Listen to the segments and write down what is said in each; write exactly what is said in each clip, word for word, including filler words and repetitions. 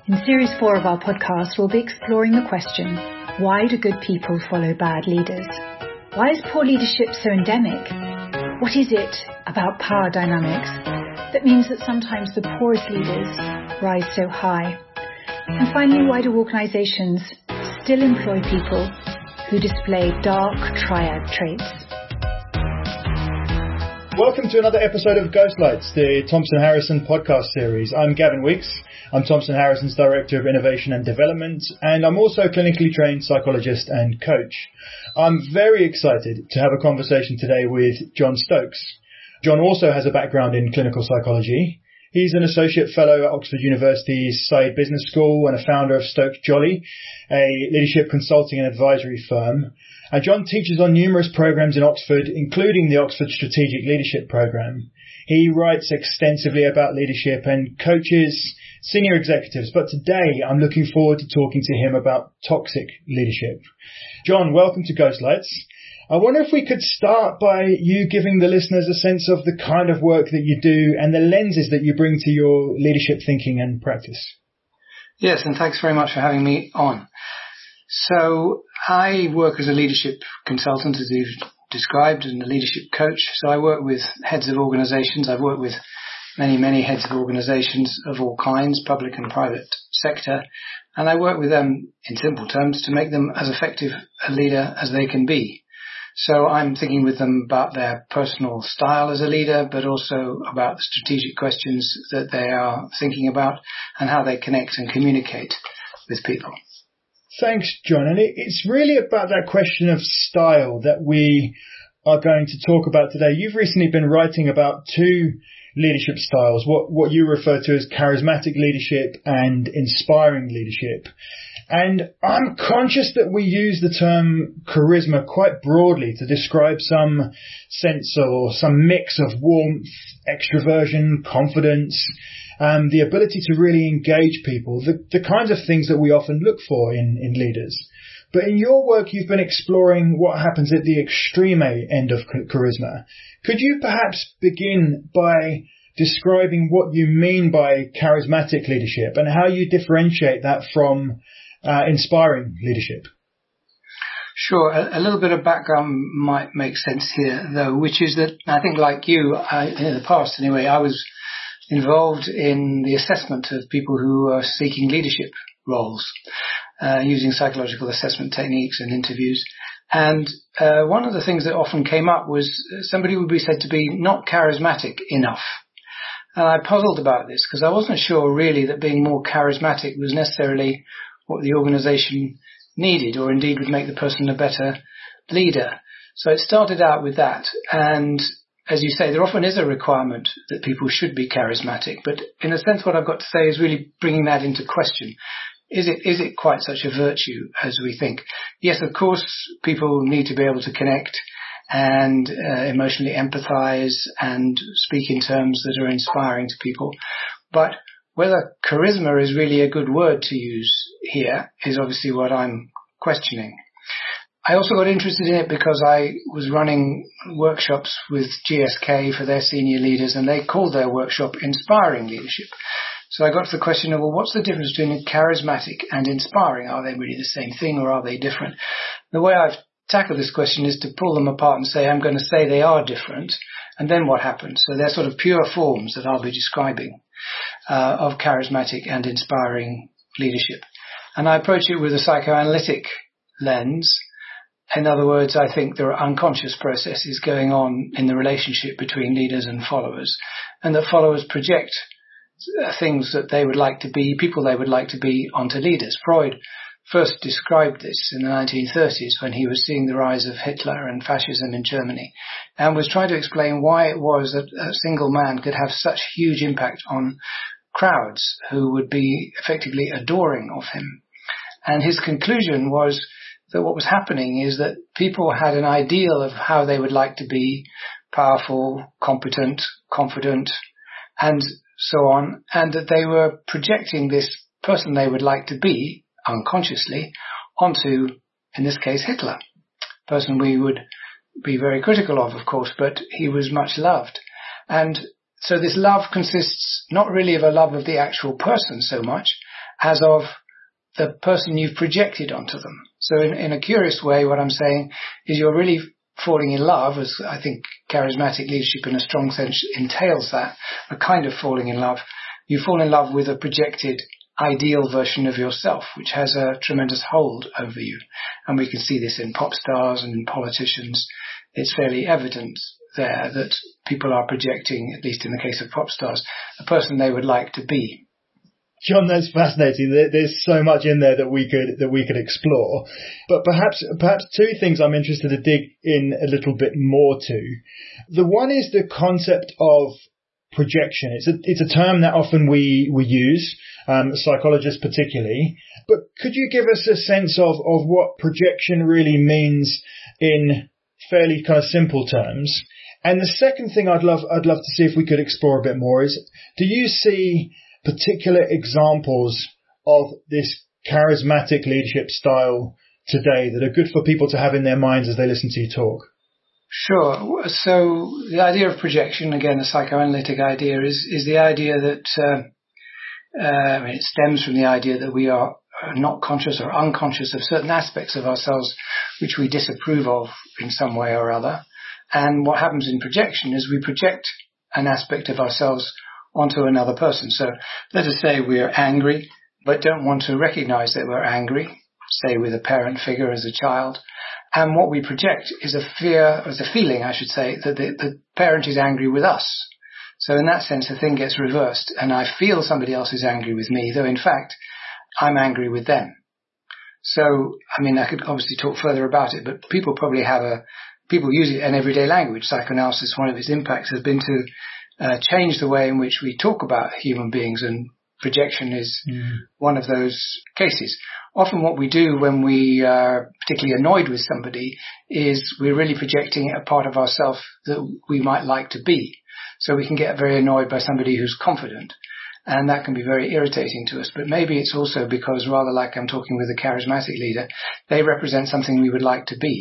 In Series four of our podcast, we'll be exploring the question, why do good people follow bad leaders? Why is poor leadership so endemic? What is it about power dynamics that means that sometimes the poorest leaders rise so high? And finally, why do organisations still employ people who display dark triad traits? Welcome to another episode of Ghostlights, the Thompson Harrison podcast series. I'm Gavin Weeks. I'm Thompson Harrison's Director of Innovation and Development, and I'm also a clinically trained psychologist and coach. I'm very excited to have a conversation today with John Stokes. John also has a background in clinical psychology. He's an Associate Fellow at Oxford University's Saïd Business School and a founder of Stokes Jolly, a leadership consulting and advisory firm. And John teaches on numerous programs in Oxford, including the Oxford Strategic Leadership Programme. He writes extensively about leadership and coaches senior executives, but today I'm looking forward to talking to him about toxic leadership. John, welcome to Ghostlights. I wonder if we could start by you giving the listeners a sense of the kind of work that you do and the lenses that you bring to your leadership thinking and practice. Yes, and thanks very much for having me on. So I work as a leadership consultant, as you've described, and a leadership coach. So I work with heads of organizations. I've worked with many, many heads of organizations of all kinds, public and private sector. And I work with them, in simple terms, to make them as effective a leader as they can be. So I'm thinking with them about their personal style as a leader, but also about the strategic questions that they are thinking about and how they connect and communicate with people. Thanks, John. And it's really about that question of style that we are going to talk about today. You've recently been writing about two leadership styles, what, what you refer to as charismatic leadership and inspiring leadership. And I'm conscious that we use the term charisma quite broadly to describe some sense or some mix of warmth, extroversion, confidence, um, the ability to really engage people, the, the kinds of things that we often look for in, in leaders. But in your work, you've been exploring what happens at the extreme end of charisma. Could you perhaps begin by describing what you mean by charismatic leadership and how you differentiate that from uh, inspiring leadership? Sure. A, a little bit of background might make sense here, though, which is that I think, like you, I, in the past anyway, I was involved in the assessment of people who are seeking leadership roles, uh, using psychological assessment techniques and interviews. And uh, one of the things that often came up was somebody would be said to be not charismatic enough. And I puzzled about this because I wasn't sure really that being more charismatic was necessarily what the organisation needed or indeed would make the person a better leader. So it started out with that. And as you say, there often is a requirement that people should be charismatic. But in a sense, what I've got to say is really bringing that into question. Is it is it quite such a virtue as we think? Yes, of course, people need to be able to connect and uh, emotionally empathize and speak in terms that are inspiring to people. But whether charisma is really a good word to use here is obviously what I'm questioning. I also got interested in it because I was running workshops with G S K for their senior leaders, and they called their workshop Inspiring Leadership. So I got to the question of, well, what's the difference between charismatic and inspiring? Are they really the same thing or are they different? The way I've tackled this question is to pull them apart and say, I'm going to say they are different. And then what happens? So they're sort of pure forms that I'll be describing uh, of charismatic and inspiring leadership. And I approach it with a psychoanalytic lens. In other words, I think there are unconscious processes going on in the relationship between leaders and followers, and that followers project things that they would like to be, people they would like to be, onto leaders. Freud first described this in the nineteen thirties when he was seeing the rise of Hitler and fascism in Germany, and was trying to explain why it was that a single man could have such huge impact on crowds who would be effectively adoring of him. And his conclusion was that what was happening is that people had an ideal of how they would like to be, powerful, competent, confident, and so on, and that they were projecting this person they would like to be, unconsciously, onto, in this case, Hitler, a person we would be very critical of, of course, but he was much loved. And so this love consists not really of a love of the actual person so much as of the person you've projected onto them. So in, in a curious way, what I'm saying is you're really falling in love, as I think charismatic leadership in a strong sense entails that, a kind of falling in love. You fall in love with a projected ideal version of yourself, which has a tremendous hold over you. And we can see this in pop stars and in politicians. It's fairly evident there that people are projecting, at least in the case of pop stars, a person they would like to be. John, that's fascinating. There's so much in there that we could that we could explore. But perhaps perhaps two things I'm interested to dig in a little bit more to. The one is the concept of projection. It's a it's a term that often we we use, um, psychologists particularly. But could you give us a sense of of what projection really means in fairly kind of simple terms? And the second thing I'd love I'd love to see if we could explore a bit more is, do you see particular examples of this charismatic leadership style today that are good for people to have in their minds as they listen to you talk? Sure. So the idea of projection, again, a psychoanalytic idea, is, is the idea that uh, uh, it stems from the idea that we are not conscious or unconscious of certain aspects of ourselves which we disapprove of in some way or other. And what happens in projection is we project an aspect of ourselves onto another person. So let us say we're angry, but don't want to recognize that we're angry, say with a parent figure as a child. And what we project is a fear, or a feeling, I should say, that the, the parent is angry with us. So in that sense, the thing gets reversed, and I feel somebody else is angry with me, though in fact, I'm angry with them. So, I mean, I could obviously talk further about it, but people probably have a, people use it in everyday language. Psychoanalysis, one of its impacts has been to Uh, change the way in which we talk about human beings, and projection is mm. one of those cases. Often what we do when we are particularly annoyed with somebody is we're really projecting a part of ourselves that we might like to be. So we can get very annoyed by somebody who's confident, and that can be very irritating to us. But maybe it's also because, rather like I'm talking with a charismatic leader, they represent something we would like to be.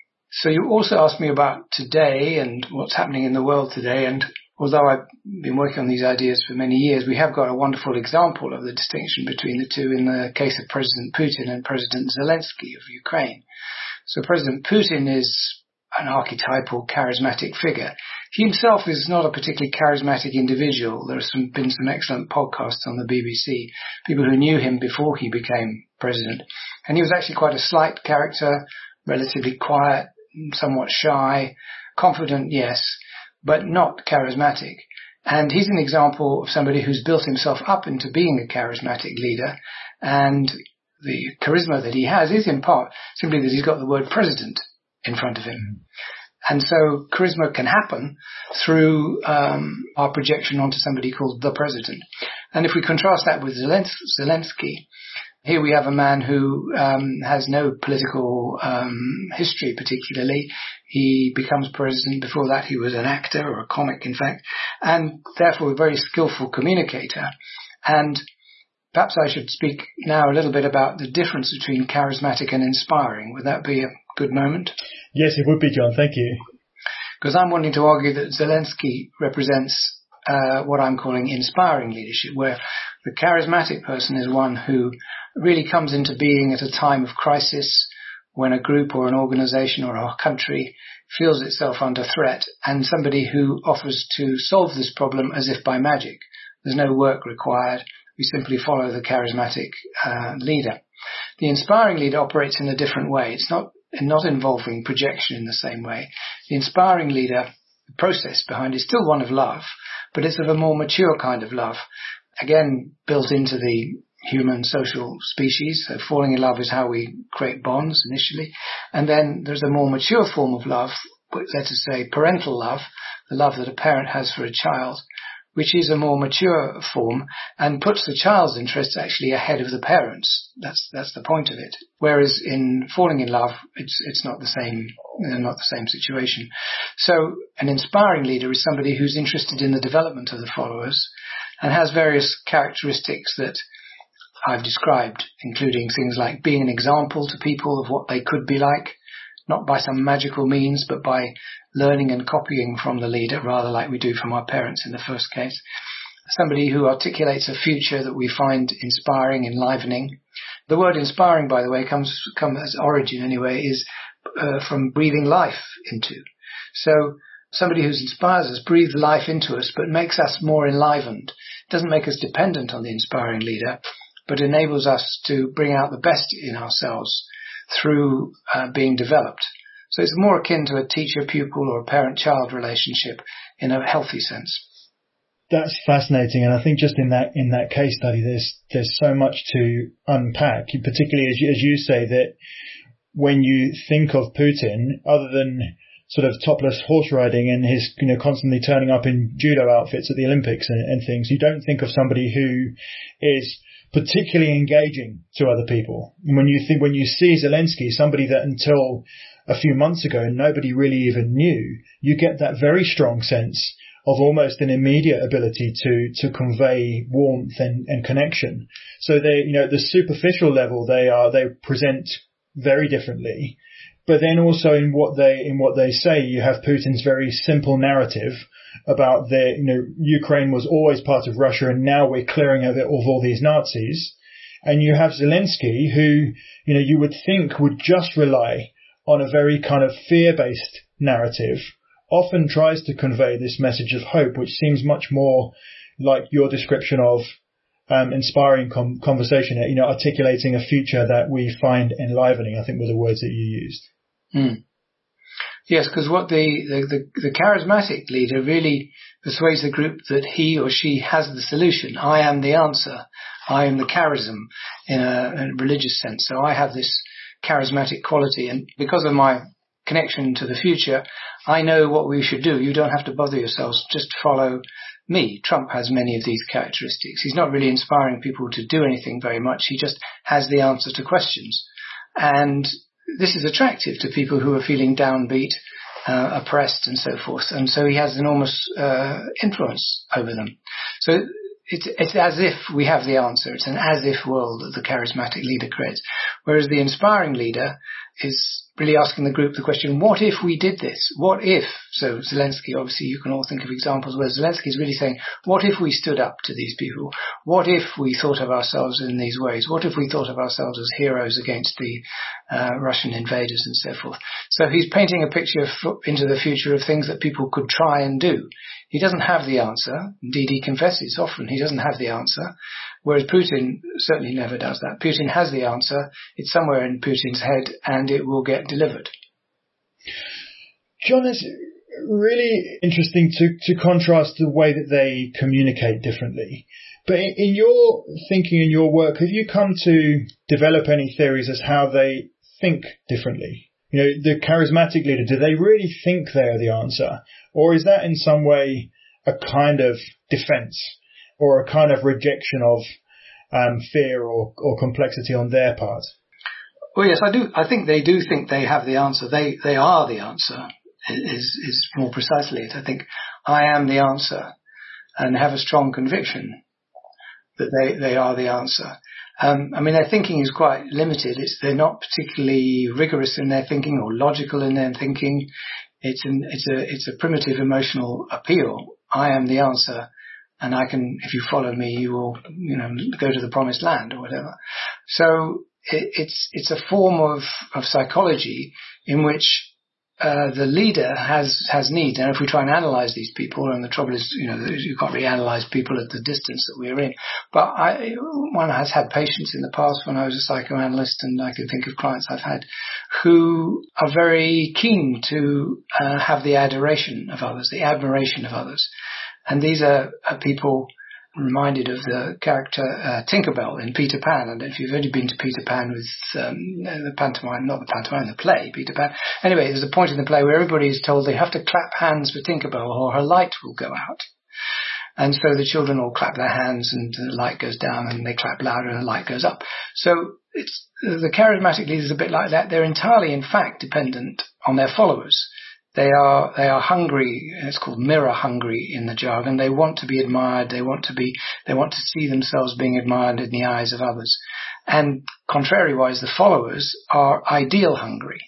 So you also asked me about today and what's happening in the world today, and although I've been working on these ideas for many years, we have got a wonderful example of the distinction between the two in the case of President Putin and President Zelensky of Ukraine. So President Putin is an archetypal, charismatic figure. He himself is not a particularly charismatic individual. There have some, been some excellent podcasts on the B B C, people who knew him before he became president. And he was actually quite a slight character, relatively quiet, somewhat shy, confident, yes, but not charismatic. And he's an example of somebody who's built himself up into being a charismatic leader. And the charisma that he has is in part simply that he's got the word president in front of him. And so charisma can happen through um, our projection onto somebody called the president. And if we contrast that with Zelensky, here we have a man who um, has no political um, history particularly. He becomes president. Before that, he was an actor, or a comic, in fact, and therefore a very skillful communicator. And perhaps I should speak now a little bit about the difference between charismatic and inspiring. Would that be a good moment? Yes, it would be, John. Thank you. Because I'm wanting to argue that Zelensky represents uh, what I'm calling inspiring leadership, where the charismatic person is one who really comes into being at a time of crisis, when a group or an organization or a country feels itself under threat, and somebody who offers to solve this problem as if by magic. There's no work required. We simply follow the charismatic uh, leader. The inspiring leader operates in a different way. It's not not involving projection in the same way. The inspiring leader, the process behind it is still one of love, but it's of a more mature kind of love. Again, built into the human social species. So falling in love is how we create bonds initially. And then there's a more mature form of love, let us say parental love, the love that a parent has for a child, which is a more mature form and puts the child's interests actually ahead of the parents. That's that's the point of it. Whereas in falling in love, it's it's not the same, not the same situation. So an inspiring leader is somebody who's interested in the development of the followers and has various characteristics that I've described, including things like being an example to people of what they could be like, not by some magical means, but by learning and copying from the leader, rather like we do from our parents in the first case. somebody who articulates a future that we find inspiring, enlivening. The word inspiring, by the way, comes, comes as origin anyway, is uh, from breathing life into. So somebody who inspires us, breathes life into us, but makes us more enlivened. Doesn't make us dependent on the inspiring leader, but enables us to bring out the best in ourselves through uh, being developed. So it's more akin to a teacher-pupil or a parent-child relationship in a healthy sense. That's fascinating, and I think just in that in that case study, there's there's so much to unpack. Particularly as you, as you say that when you think of Putin, other than sort of topless horse riding and his, you know, constantly turning up in judo outfits at the Olympics and, and things, you don't think of somebody who is particularly engaging to other people. And when you think when you see Zelensky, somebody that until a few months ago nobody really even knew, you get that very strong sense of almost an immediate ability to, to convey warmth and, and connection. So they, you know, at the superficial level, they are, they present very differently. But then also in what they, in what they say, you have Putin's very simple narrative about the, you know, Ukraine was always part of Russia and now we're clearing of it, of all these Nazis. And you have Zelensky who, you know, you would think would just rely on a very kind of fear-based narrative, often tries to convey this message of hope, which seems much more like your description of um, inspiring com- conversation, you know, articulating a future that we find enlivening, I think were the words that you used. Mm. Yes, because what the, the, the, the charismatic leader really persuades the group that he or she has the solution. I am the answer. I am the charism in a, in a religious sense. So I have this charismatic quality, and because of my connection to the future, I know what we should do. You don't have to bother yourselves. Just follow me. Trump has many of these characteristics. He's not really inspiring people to do anything very much. He just has the answer to questions. And this is attractive to people who are feeling downbeat, uh, oppressed and so forth. And so he has enormous uh, influence over them. So it's, it's as if we have the answer. It's an as if world that the charismatic leader creates. Whereas the inspiring leader is really asking the group the question, what if we did this? What if? So Zelensky, obviously you can all think of examples where Zelensky is really saying, what if we stood up to these people? What if we thought of ourselves in these ways? What if we thought of ourselves as heroes against the uh, Russian invaders and so forth? So he's painting a picture f- into the future of things that people could try and do. He doesn't have the answer. Indeed, he confesses often he doesn't have the answer. Whereas Putin certainly never does that. Putin has the answer. It's somewhere in Putin's head and it will get delivered. John, it's really interesting to, to contrast the way that they communicate differently. But in, in your thinking, in your work, have you come to develop any theories as how they think differently? You know, the charismatic leader, do they really think they're the answer? Or is that in some way a kind of defense or a kind of rejection of um, fear or, or complexity on their part? Well, yes, I do. I think they do think they have the answer. They they are the answer is, is more precisely it. I think I am the answer and have a strong conviction that they, they are the answer. Um, I mean, their thinking is quite limited. It's, they're not particularly rigorous in their thinking or logical in their thinking. It's an, it's a, it's a primitive emotional appeal. I am the answer, and I can, if you follow me, you will, you know, go to the promised land or whatever. So it, it's, it's a form of, of psychology in which Uh, the leader has, has needs. And if we try and analyze these people, and the trouble is, you know, you can't really analyze people at the distance that we're in. But I, one has had patients in the past when I was a psychoanalyst, and I can think of clients I've had who are very keen to uh, have the adoration of others, the admiration of others. And these are, are people reminded of the character uh, Tinkerbell in Peter Pan. And if you've only been to Peter Pan with um, the pantomime, not the pantomime, the play, Peter Pan. Anyway, there's a point in the play where everybody is told they have to clap hands for Tinkerbell or her light will go out. And so the children all clap their hands and the light goes down, and they clap louder and the light goes up. So it's the charismatic leaders are a bit like that. They're entirely, in fact, dependent on their followers. They are, they are hungry. It's called mirror hungry in the jargon. They want to be admired. They want to be, they want to see themselves being admired in the eyes of others. And contrariwise, the followers are ideal hungry,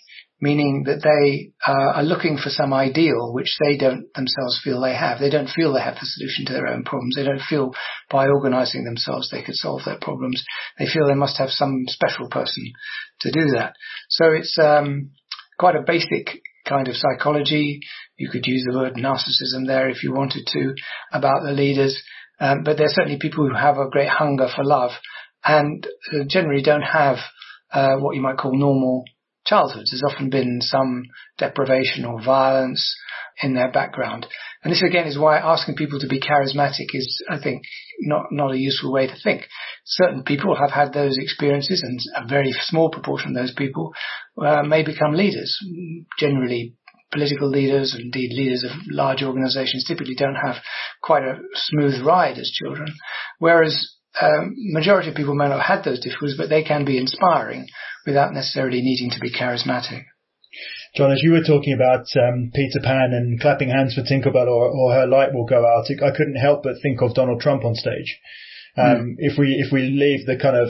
meaning that they uh, are looking for some ideal which they don't themselves feel they have. They don't feel they have the solution to their own problems. They don't feel by organising themselves they could solve their problems. They feel they must have some special person to do that. So it's um, quite a basic kind of psychology. You could use the word narcissism there if you wanted to about the leaders. Um, but there's certainly people who have a great hunger for love and uh, generally don't have uh, what you might call normal childhoods. There's often been some deprivation or violence in their background. And this again is why asking people to be charismatic is, I think, not, not a useful way to think. Certain people have had those experiences, and a very small proportion of those people uh, may become leaders. Generally, political leaders, and indeed leaders of large organizations, typically don't have quite a smooth ride as children. Whereas um, majority of people may not have had those difficulties, but they can be inspiring without necessarily needing to be charismatic. John, as you were talking about um, Peter Pan and clapping hands for Tinkerbell, or, or her light will go out, I couldn't help but think of Donald Trump on stage. Um, mm. If we if we leave the kind of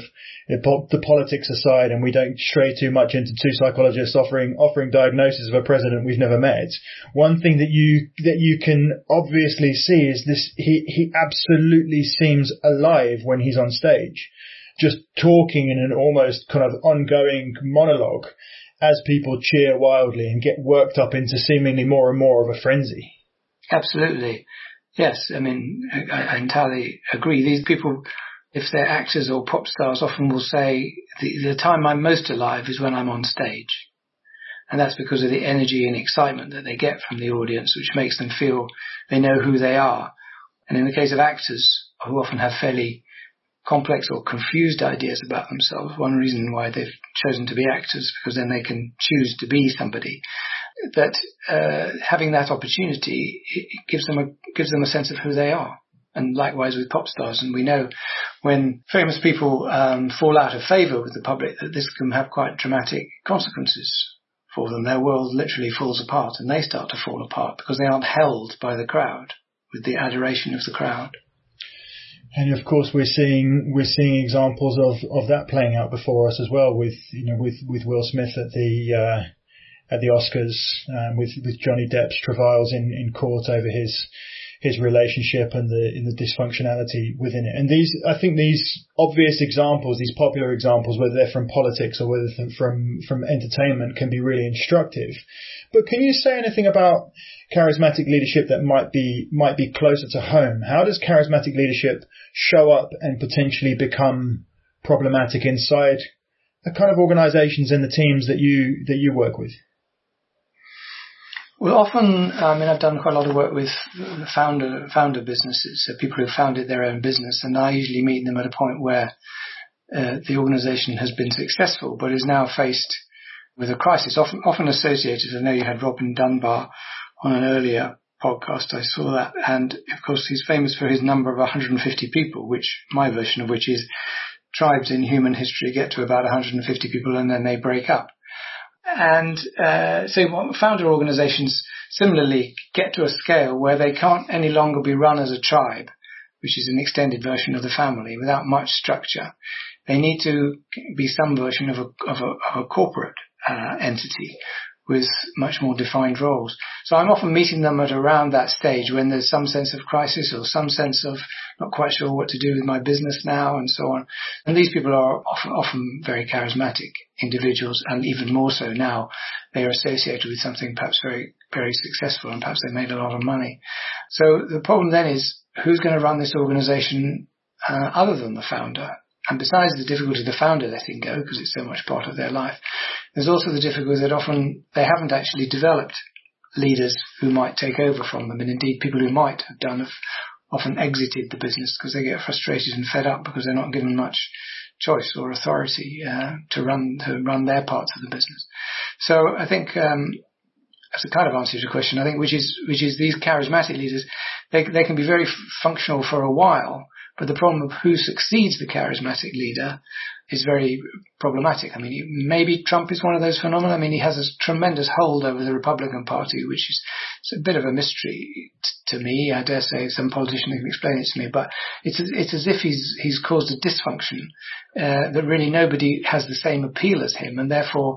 the politics aside and we don't stray too much into two psychologists offering offering diagnosis of a president we've never met, one thing that you that you can obviously see is this: he he absolutely seems alive when he's on stage, just talking in an almost kind of ongoing monologue as people cheer wildly and get worked up into seemingly more and more of a frenzy. Absolutely. Yes, I mean, I, I entirely agree. These people, if they're actors or pop stars, often will say, the, the time I'm most alive is when I'm on stage. And that's because of the energy and excitement that they get from the audience, which makes them feel they know who they are. And in the case of actors, who often have fairly complex or confused ideas about themselves, one reason why they've chosen to be actors, because then they can choose to be somebody, that uh, having that opportunity, it gives them a gives them a sense of who they are. And likewise with pop stars. And we know when famous people um, fall out of favour with the public, that this can have quite dramatic consequences for them. Their world literally falls apart, and they start to fall apart because they aren't held by the crowd, with the adoration of the crowd. And of course, we're seeing we're seeing examples of, of that playing out before us as well. With you know with, with Will Smith at the uh, at the Oscars, um, with with Johnny Depp's travails in, in court over his his relationship and the in the dysfunctionality within it. And these, I think, these obvious examples, these popular examples, whether they're from politics or whether they're from from entertainment, can be really instructive. But can you say anything about charismatic leadership that might be might be closer to home? How does charismatic leadership show up and potentially become problematic inside the kind of organisations and the teams that you that you work with? Well, often, I mean, I've done quite a lot of work with founder founder businesses, so people who have founded their own business, and I usually meet them at a point where uh, the organisation has been successful but is now faced with a crisis, often often associated. I know you had Robin Dunbar on an earlier podcast, I saw that, and of course he's famous for his number of one hundred fifty people, which my version of which is tribes in human history get to about one hundred fifty people and then they break up. And uh, so founder organizations similarly get to a scale where they can't any longer be run as a tribe, which is an extended version of the family, without much structure. They need to be some version of a, of a, of a corporate uh, entity with much more defined roles. So I'm often meeting them at around that stage when there's some sense of crisis or some sense of not quite sure what to do with my business now and so on. And these people are often, often very charismatic individuals, and even more so now they are associated with something perhaps very, very successful, and perhaps they made a lot of money. So the problem then is, who's going to run this organization uh, other than the founder? And besides the difficulty of the founder letting go, because it's so much part of their life, there's also the difficulty that often they haven't actually developed leaders who might take over from them. And indeed, people who might have done have often exited the business because they get frustrated and fed up because they're not given much choice or authority uh, to run to run their parts of the business. So I think um, as a kind of answer to your question, I think which is which is these charismatic leaders, they they can be very f- functional for a while. But the problem of who succeeds the charismatic leader is very problematic. I mean, maybe Trump is one of those phenomena. I mean, he has a tremendous hold over the Republican Party, which is it's a bit of a mystery t- to me. I dare say some politician can explain it to me, but it's it's as if he's he's caused a dysfunction uh, that really nobody has the same appeal as him, and therefore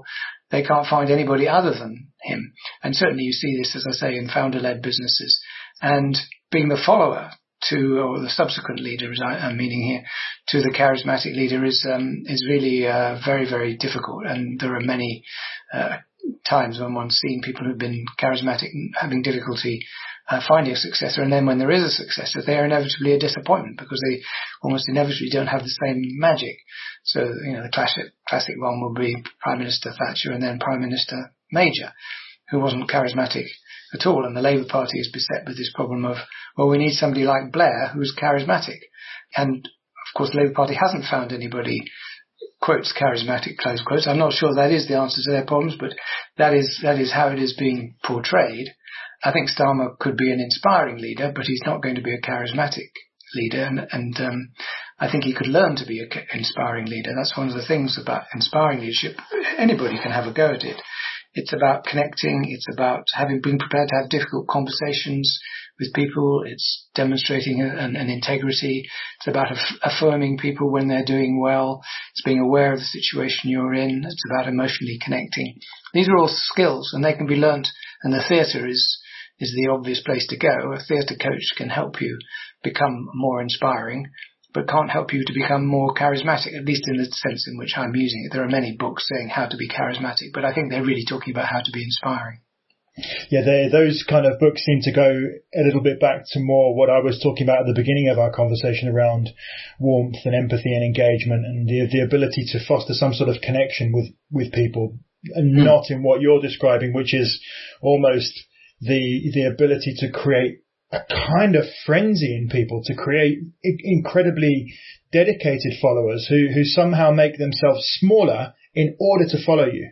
they can't find anybody other than him. And certainly you see this, as I say, in founder-led businesses. And being the follower to, or the subsequent leader, as I, I'm meaning here, to the charismatic leader is um, is really uh, very, very difficult. And there are many uh, times when one's seen people who've been charismatic having difficulty uh, finding a successor, and then when there is a successor, they are inevitably a disappointment because they almost inevitably don't have the same magic. So, you know, the classic, classic one will be Prime Minister Thatcher and then Prime Minister Major, who wasn't charismatic at all. And the Labour Party is beset with this problem of, well, we need somebody like Blair who's charismatic. And, of course, the Labour Party hasn't found anybody, quotes, charismatic, close quotes. I'm not sure that is the answer to their problems, but that is that is how it is being portrayed. I think Starmer could be an inspiring leader, but he's not going to be a charismatic leader. And, and um, I think he could learn to be an inspiring leader. That's one of the things about inspiring leadership. Anybody can have a go at it. It's about connecting. It's about having been prepared to have difficult conversations with people. It's demonstrating an, an integrity. It's about aff- affirming people when they're doing well. It's being aware of the situation you're in. It's about emotionally connecting. These are all skills, and they can be learnt. And the theatre is is the obvious place to go. A theatre coach can help you become more inspiring, but can't help you to become more charismatic, at least in the sense in which I'm using it. There are many books saying how to be charismatic, but I think they're really talking about how to be inspiring. Yeah, those kind of books seem to go a little bit back to more what I was talking about at the beginning of our conversation around warmth and empathy and engagement and the, the ability to foster some sort of connection with, with people, and mm. not in what you're describing, which is almost the the ability to create a kind of frenzy in people, to create incredibly dedicated followers who, who somehow make themselves smaller in order to follow you.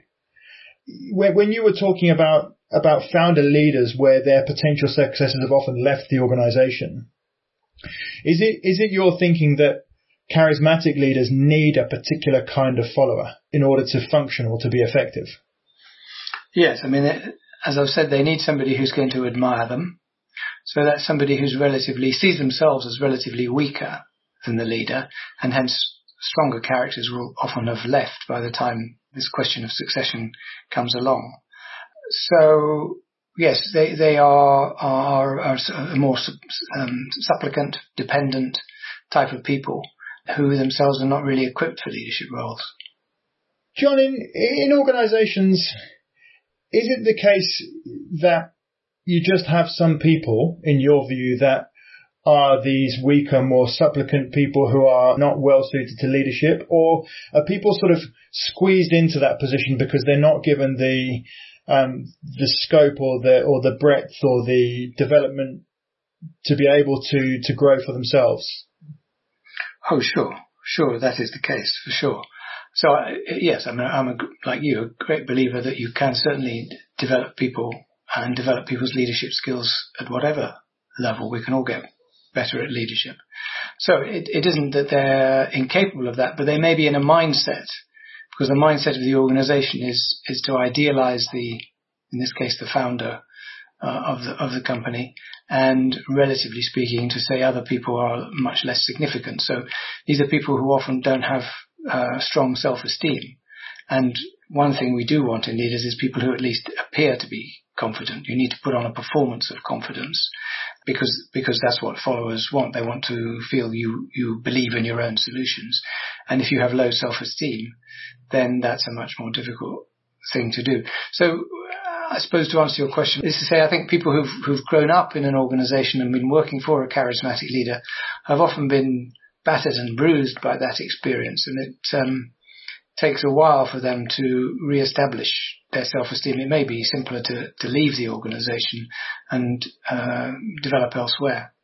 When, when you were talking about, about founder leaders where their potential successors have often left the organization, is it is it your thinking that charismatic leaders need a particular kind of follower in order to function or to be effective? Yes, I mean, as I've said, they need somebody who's going to admire them. So that's somebody who's relatively, sees themselves as relatively weaker than the leader, and hence stronger characters will often have left by the time this question of succession comes along. So, yes, they, they are, are, are a more um, supplicant, dependent type of people who themselves are not really equipped for leadership roles. John, in, in organisations, is it the case that you just have some people, in your view, that are these weaker, more supplicant people who are not well suited to leadership, or are people sort of squeezed into that position because they're not given the um, the scope or the or the breadth or the development to be able to to grow for themselves? Oh, sure, sure, that is the case for sure. So uh, yes, I mean, I'm a, like you, a great believer that you can certainly develop people and develop people's leadership skills at whatever level. We can all get better at leadership. So it, it isn't that they're incapable of that, but they may be in a mindset, because the mindset of the organization is, is to idealize the, in this case, the founder uh, of the, of the company, and relatively speaking, to say other people are much less significant. So these are people who often don't have uh, strong self-esteem. And one thing we do want in leaders is people who at least appear to be confident. You need to put on a performance of confidence, because because that's what followers want. They want to feel you you believe in your own solutions. And if you have low self-esteem, then that's a much more difficult thing to do. So uh, I suppose to answer your question is to say I think people who've who've grown up in an organization and been working for a charismatic leader have often been battered and bruised by that experience, and it um, takes a while for them to re-establish their self-esteem. It may be simpler to, to leave the organisation and uh, develop elsewhere.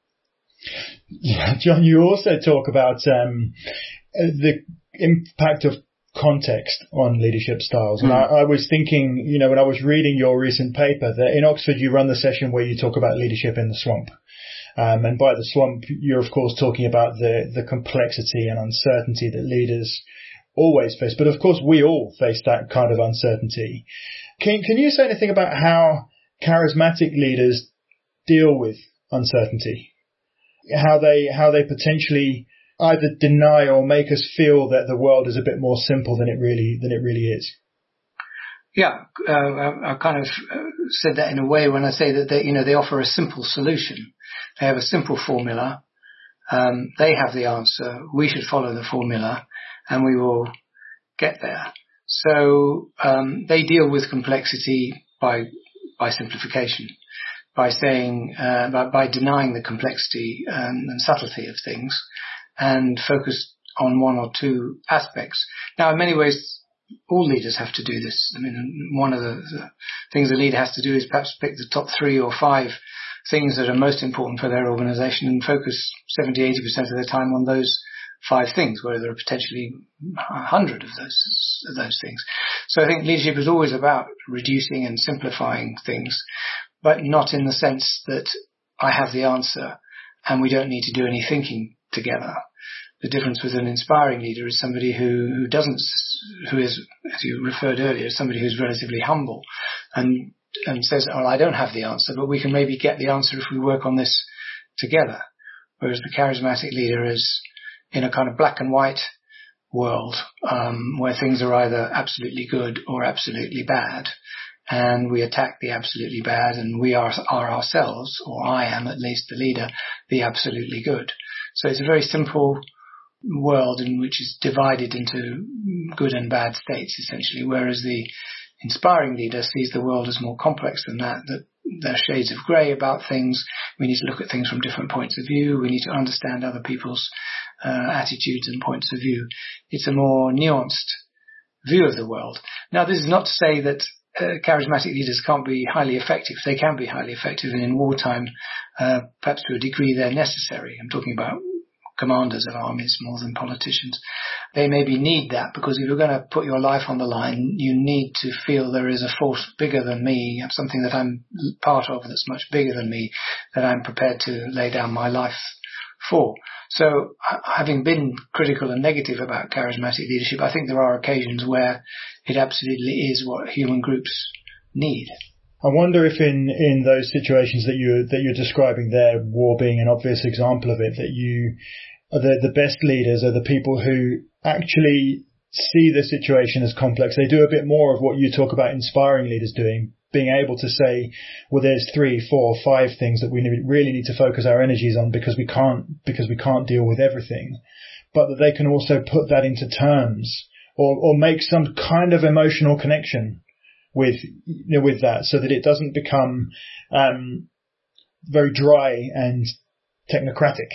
Yeah, John, you also talk about um, the impact of context on leadership styles. And mm. I, I was thinking, you know, when I was reading your recent paper, that in Oxford you run the session where you talk about leadership in the swamp. Um, and by the swamp, you're, of course, talking about the, the complexity and uncertainty that leaders always face. But, of course, we all face that kind of uncertainty. Can, can you say anything about how charismatic leaders deal with uncertainty? How they, how they potentially either deny or make us feel that the world is a bit more simple than it really, than it really is? Yeah, uh, I, I kind of said that in a way when I say that they, you know, they offer a simple solution. They have a simple formula. Um, they have the answer. We should follow the formula, and we will get there. So um, they deal with complexity by by simplification, by saying uh, by, by denying the complexity and, and subtlety of things, and focus on one or two aspects. Now, in many ways, all leaders have to do this. I mean, one of the, the things a leader has to do is perhaps pick the top three or five things that are most important for their organization and focus seventy, eighty percent of their time on those five things, where there are potentially a hundred of those, of those things. So I think leadership is always about reducing and simplifying things, but not in the sense that I have the answer and we don't need to do any thinking together. The difference with an inspiring leader is somebody who, who doesn't, who is, as you referred earlier, somebody who's relatively humble and, and says, oh, I don't have the answer, but we can maybe get the answer if we work on this together. Whereas the charismatic leader is in a kind of black and white world, um, where things are either absolutely good or absolutely bad. And we attack the absolutely bad, and we are, are ourselves, or I am at least the leader, the absolutely good. So it's a very simple world in which is divided into good and bad states, essentially, whereas the inspiring leader sees the world as more complex than that, that there are shades of grey about things. We need to look at things from different points of view. We need to understand other people's uh, attitudes and points of view. It's a more nuanced view of the world. Now, this is not to say that uh, charismatic leaders can't be highly effective. They can be highly effective, and in wartime, uh, perhaps to a degree, they're necessary. I'm talking about commanders of armies more than politicians. They maybe need that, because if you're going to put your life on the line, you need to feel there is a force bigger than me, something that I'm part of that's much bigger than me, that I'm prepared to lay down my life for. So, having been critical and negative about charismatic leadership, I think there are occasions where it absolutely is what human groups need. I wonder if in, in those situations that you that you're describing there, war being an obvious example of it, that you are the, the best leaders are the people who actually see the situation as complex. They do a bit more of what you talk about inspiring leaders doing, being able to say, well, there's three, four, five things that we really need to focus our energies on because we can't because we can't deal with everything, but that they can also put that into terms or or make some kind of emotional connection with you know, with that, so that it doesn't become um, very dry and technocratic.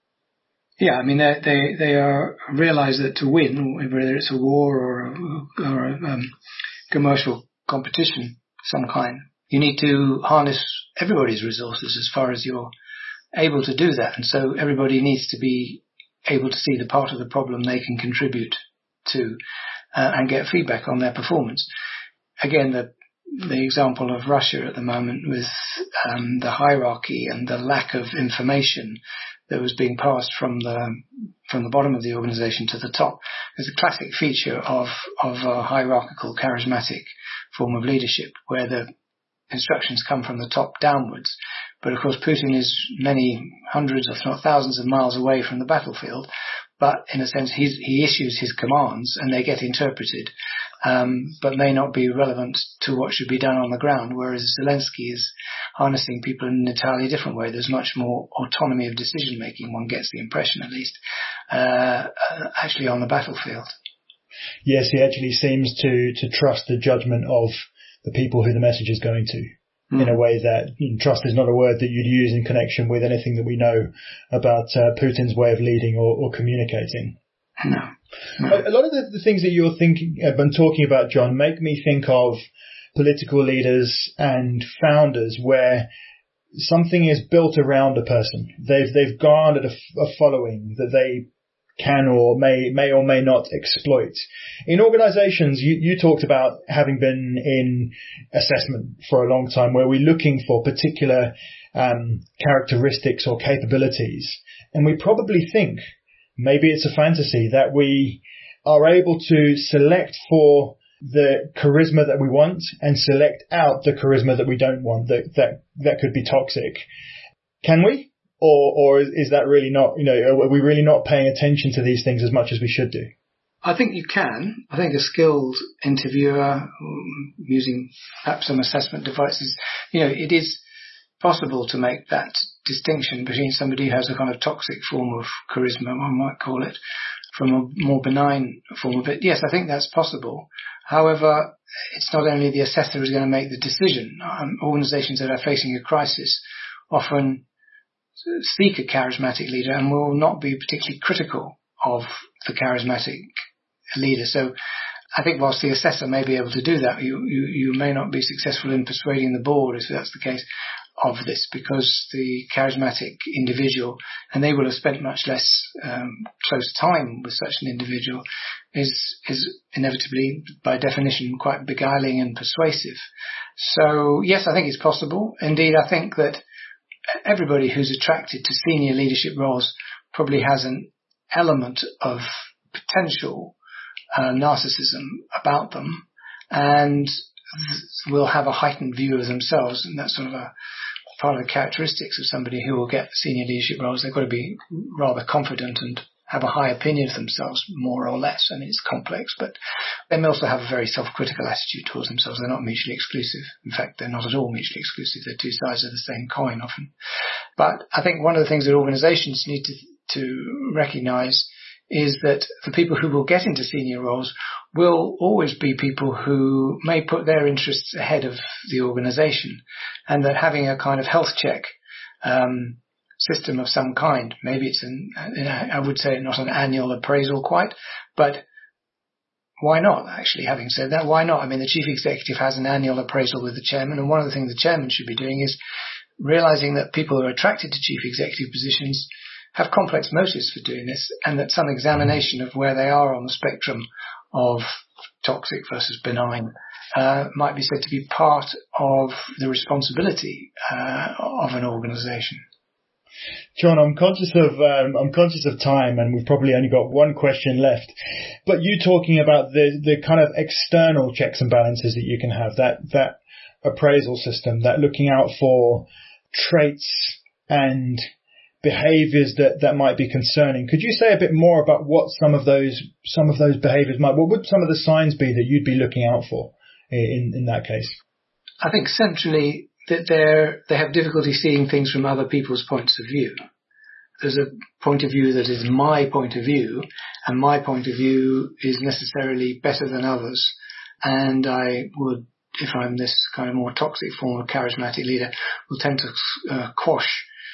Yeah, I mean, they they, they are realize that to win, whether it's a war or a, or a um, commercial competition of some kind, you need to harness everybody's resources as far as you're able to do that. And so everybody needs to be able to see the part of the problem they can contribute to uh, and get feedback on their performance. Again, the the example of Russia at the moment with um, the hierarchy and the lack of information that was being passed from the from the bottom of the organization to the top is a classic feature of of a hierarchical, charismatic form of leadership, where the instructions come from the top downwards. But of course, Putin is many hundreds, if not thousands, of miles away from the battlefield. But in a sense, he's, he issues his commands and they get interpreted, um, but may not be relevant to what should be done on the ground. Whereas Zelensky is harnessing people in an entirely different way. There's much more autonomy of decision making. One gets the impression, at least, uh, actually on the battlefield. Yes, he actually seems to to trust the judgment of the people who the message is going to. Mm. In a way that you know, trust is not a word that you'd use in connection with anything that we know about uh, Putin's way of leading or, or communicating. No. no. A, a lot of the, the things that you're thinking uh, and talking about, John, make me think of political leaders and founders where something is built around a person. They've they've garnered a, a following that they can or may may or may not exploit. In organizations, you, you talked about having been in assessment for a long time, where we're looking for particular um, characteristics or capabilities. And we probably think, maybe it's a fantasy, that we are able to select for the charisma that we want and select out the charisma that we don't want, that that, that could be toxic. Can we? Or, or is that really not, you know, are we really not paying attention to these things as much as we should do? I think you can. I think a skilled interviewer um, using perhaps some assessment devices, you know, it is possible to make that distinction between somebody who has a kind of toxic form of charisma, one might call it, from a more benign form of it. Yes, I think that's possible. However, it's not only the assessor who's going to make the decision. Um, organizations that are facing a crisis often seek a charismatic leader and will not be particularly critical of the charismatic leader. So I think whilst the assessor may be able to do that, you, you, you may not be successful in persuading the board, if that's the case, of this, because the charismatic individual, and they will have spent much less um, close time with such an individual, is is inevitably, by definition, quite beguiling and persuasive. So yes, I think it's possible. Indeed, I think that everybody who's attracted to senior leadership roles probably has an element of potential uh, narcissism about them, and will have a heightened view of themselves, and that's sort of a part of the characteristics of somebody who will get senior leadership roles. They've got to be rather confident and have a high opinion of themselves, more or less. I mean, it's complex, but they may also have a very self-critical attitude towards themselves. They're not mutually exclusive. In fact, they're not at all mutually exclusive. They're two sides of the same coin often. But I think one of the things that organizations need to, to recognize is that the people who will get into senior roles will always be people who may put their interests ahead of the organization, and that having a kind of health check um, system of some kind, maybe it's an, I would say not an annual appraisal quite, but why not, actually, having said that, why not? I mean, the chief executive has an annual appraisal with the chairman, and one of the things the chairman should be doing is realizing that people who are attracted to chief executive positions have complex motives for doing this, and that some examination of where they are on the spectrum of toxic versus benign uh, might be said to be part of the responsibility uh, of an organization. John, I'm conscious of um, I'm conscious of time, and we've probably only got one question left. But you talking about the the kind of external checks and balances that you can have, that that appraisal system, that looking out for traits and behaviors that, that might be concerning. Could you say a bit more about what some of those some of those behaviors might, what would some of the signs be that you'd be looking out for in, in that case? I think centrally that they're, they have difficulty seeing things from other people's points of view. There's a point of view that is my point of view, and my point of view is necessarily better than others. And I would, if I'm this kind of more toxic form of charismatic leader, will tend to uh, quash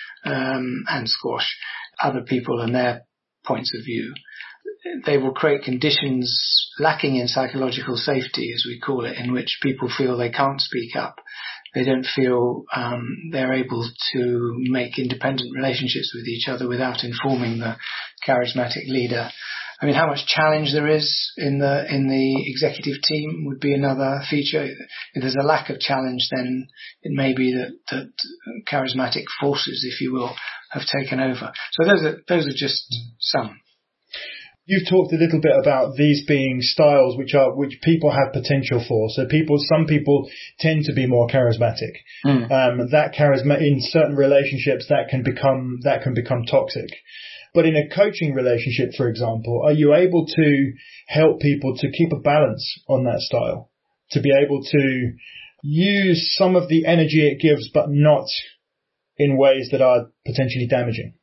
Um, and squash other people and their points of view. They will create conditions lacking in psychological safety, as we call it, in which people feel they can't speak up. They don't feel um, they're able to make independent relationships with each other without informing the charismatic leader. I mean, how much challenge there is in the in the executive team would be another feature. If there's a lack of challenge, then it may be that, that charismatic forces, if you will, have taken over. So those are those are just some. You've talked a little bit about these being styles which are which people have potential for. So people, some people tend to be more charismatic. Mm. Um, that charisma in certain relationships that can become that can become toxic. But in a coaching relationship, for example, are you able to help people to keep a balance on that style, to be able to use some of the energy it gives, but not in ways that are potentially damaging?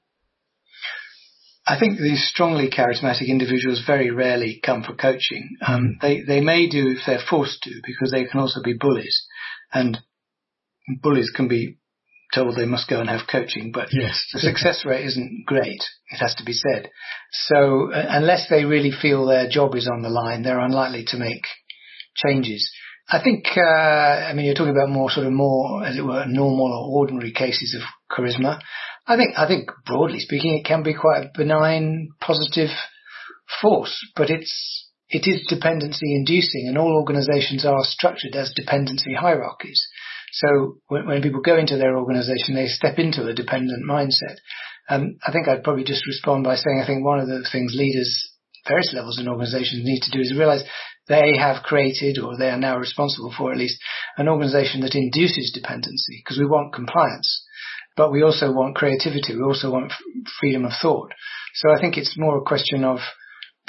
I think these strongly charismatic individuals very rarely come for coaching. Um, they, they may do if they're forced to, because they can also be bullies, and bullies can be told they must go and have coaching, but yes. The success rate isn't great, it has to be said. So uh, unless they really feel their job is on the line, they're unlikely to make changes. I think, uh, I mean, you're talking about more sort of more, as it were, normal or ordinary cases of charisma. I think, I think broadly speaking, it can be quite a benign, positive force, but it's, it is dependency inducing, and all organizations are structured as dependency hierarchies. So when, when people go into their organization, they step into a dependent mindset. Um, I think I'd probably just respond by saying I think one of the things leaders, various levels in organizations, need to do is realize they have created, or they are now responsible for at least, an organization that induces dependency, because we want compliance, but we also want creativity. We also want f- freedom of thought. So I think it's more a question of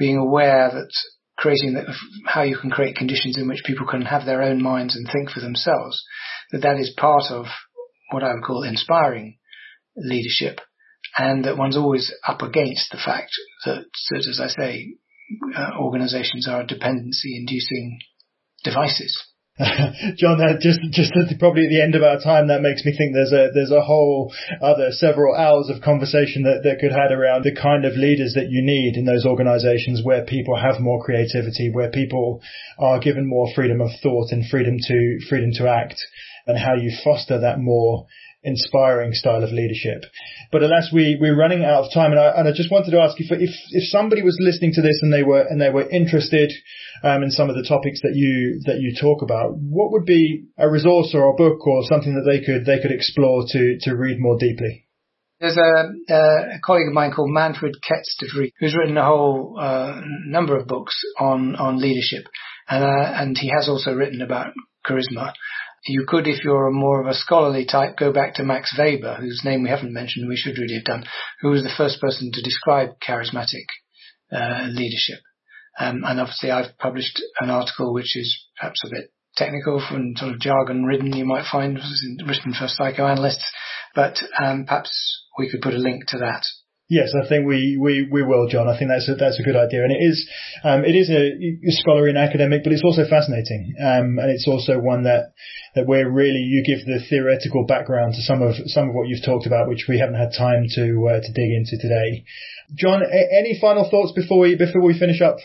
being aware that creating the, how you can create conditions in which people can have their own minds and think for themselves, that that is part of what I would call inspiring leadership, and that one's always up against the fact that, that as I say, uh, organizations are dependency-inducing devices. John, that just just at the, probably at the end of our time, that makes me think there's a there's a whole other several hours of conversation that, that could had around the kind of leaders that you need in those organizations where people have more creativity, where people are given more freedom of thought and freedom to freedom to act, and how you foster that more inspiring style of leadership. But alas, we we're running out of time, and I and I just wanted to ask you, if if if somebody was listening to this and they were and they were interested um, in some of the topics that you that you talk about, what would be a resource or a book or something that they could they could explore to to read more deeply? There's a, a colleague of mine called Manfred Ketz de Vries, who's written a whole uh, number of books on on leadership, and uh, and he has also written about charisma. You could, if you're a more of a scholarly type, go back to Max Weber, whose name we haven't mentioned, we should really have done, who was the first person to describe charismatic uh, leadership. Um, and obviously I've published an article which is perhaps a bit technical and sort of jargon-ridden, you might find, written for psychoanalysts, but um, perhaps we could put a link to that. Yes, I think we, we, we will, John. I think that's a, that's a good idea. And it is, um, it is a scholarly and academic, but it's also fascinating. Um, and it's also one that, that where really you give the theoretical background to some of, some of what you've talked about, which we haven't had time to, uh, to dig into today. John, a- any final thoughts before we, before we finish up?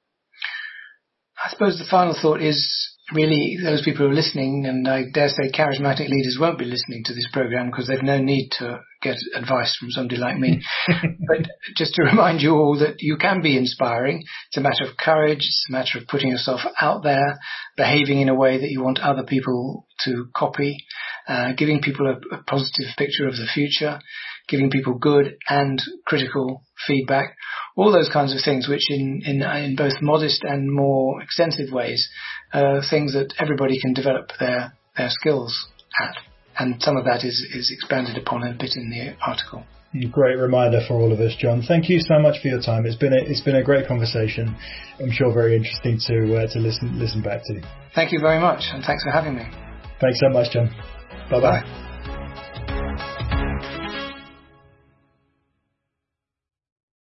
I suppose the final thought is really those people who are listening, and I dare say charismatic leaders won't be listening to this program because they've no need to get advice from somebody like me. But just to remind you all that you can be inspiring. It's a matter of courage. It's a matter of putting yourself out there, behaving in a way that you want other people to copy, uh, giving people a, a positive picture of the future, giving people good and critical feedback, all those kinds of things which in, in, in both modest and more extensive ways are things that everybody can develop their, their skills at. And some of that is, is expanded upon a bit in the article. Great reminder for all of us, John. Thank you so much for your time. It's been a, it's been a great conversation. I'm sure very interesting to uh, to listen listen back to. Thank you very much, and thanks for having me. Thanks so much, John. Bye-bye. Bye.